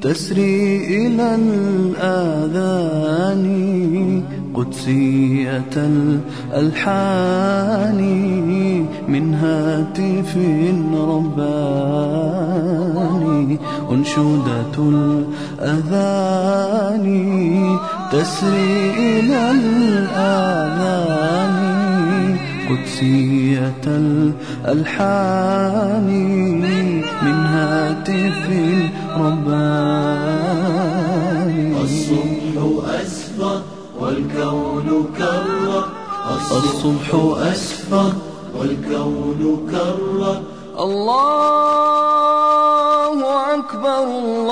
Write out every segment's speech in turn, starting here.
تسري إلى الآذان قدسية الألحان من هاتف رباني. أنشودة الأذان تسري إلى الآذان قدسية الألحان من هاتف رباني. الصبح أسفر والكون كرر، الصبح أسفر والكون كرر. الله أكبر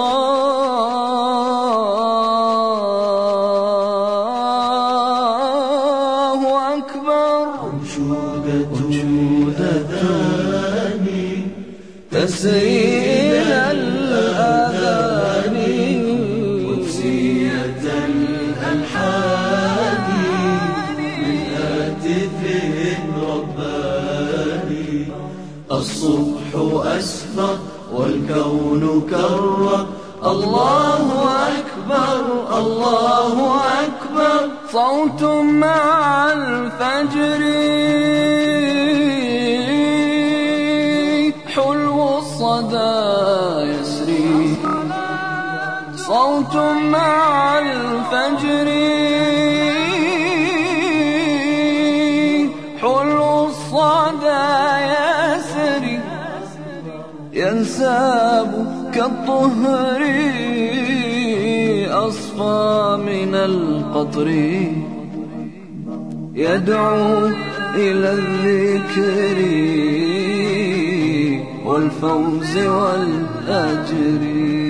الله أكبر. أنشودة الأذان تسري إلى الآذان قدسية الألحان من هاتف رباني. الصبح أسفر والكون كرر. الله أكبر الله أكبر. صوت مع الفجر حلو الصدى يسري. صوت مع الفجر حلو الصدى يسري. ينساب كالطهر أصفى من القطر. يدعو إلى الذكر والفوز والأجر.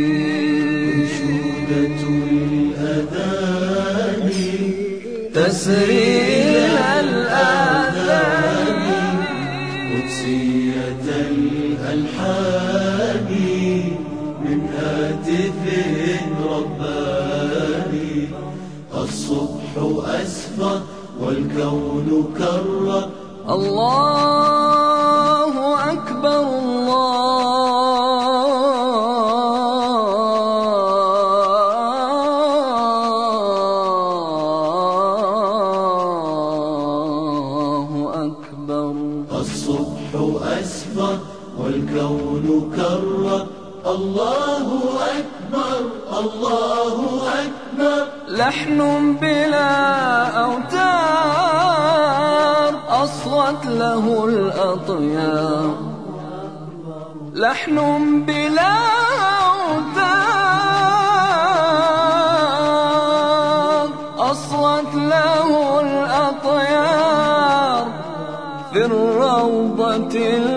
أنشودة الأذان تسري إلى الآذان قدسية الألحان من هاتف رباني. الصبح أسفر والكون كرر. الله أكبر الله أكبر. الصبح أسفر والكون كرر. الله أكبر الله أكبر. لحن بلا أوتار أصغت له الأطيار. لحن بلا أوتار أصغت له الأطيار. في الروضة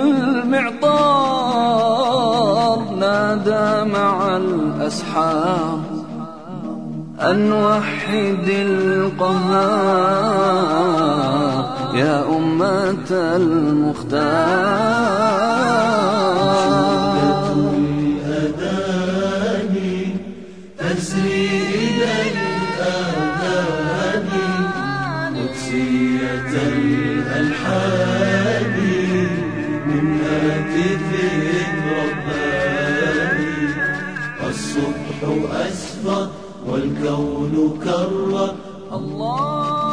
المعطار نادى مع الأسحار أن وحد القهار يا أمة المختار. الأذان تسري إلى الآذان قدسية الألحان من هاتف رباني. الصبح أسفر والكون كرر. الله